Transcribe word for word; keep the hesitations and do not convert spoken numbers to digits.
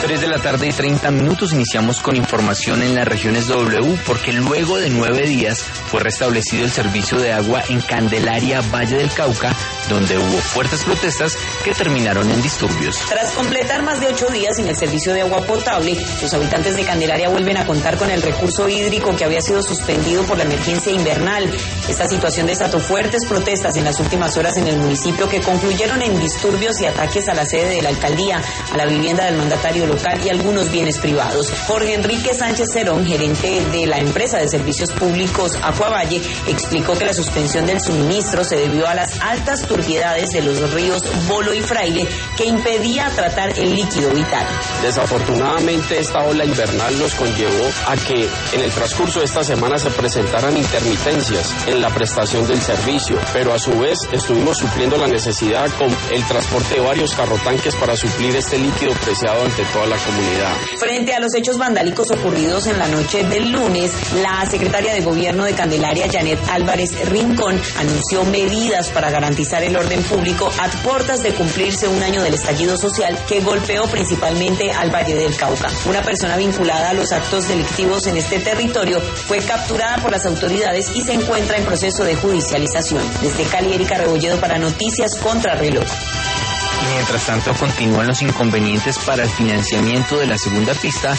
tres de la tarde y treinta minutos iniciamos con información en las regiones W porque luego de nueve días fue restablecido el servicio de agua en Candelaria, Valle del Cauca, donde hubo fuertes protestas que terminaron en disturbios. Tras completar más de ocho días sin el servicio de agua potable, los habitantes de Candelaria vuelven a contar con el recurso hídrico que había sido suspendido por la emergencia invernal. Esta situación desató fuertes protestas en las últimas horas en el municipio que concluyeron en disturbios y ataques a la sede de la alcaldía, a la vivienda del mandatario local y algunos bienes privados. Jorge Enrique Sánchez Cerón, gerente de la empresa de servicios públicos Acuavalle, explicó que la suspensión del suministro se debió a las altas turbiedades de los ríos Bolo y Fraile que impedía tratar el líquido vital. Desafortunadamente esta ola invernal nos conllevó a que en el transcurso de esta semana se presentaran intermitencias en la prestación del servicio, pero a su vez estuvimos supliendo la necesidad con el transporte de varios carrotanques para suplir este líquido preciado ante toda la comunidad. Frente a los hechos vandálicos ocurridos en la noche del lunes, la secretaria de Gobierno de Candelaria, Janet Álvarez Rincón, anunció medidas para garantizar el orden público a puertas de cumplirse un año del estallido social que golpeó principalmente al Valle del Cauca. Una persona vinculada a los actos delictivos en este territorio fue capturada por las autoridades y se encuentra en proceso de judicialización. Desde Cali, Erika Rebolledo para Noticias Contra Reloj. Y mientras tanto continúan los inconvenientes para el financiamiento de la segunda pista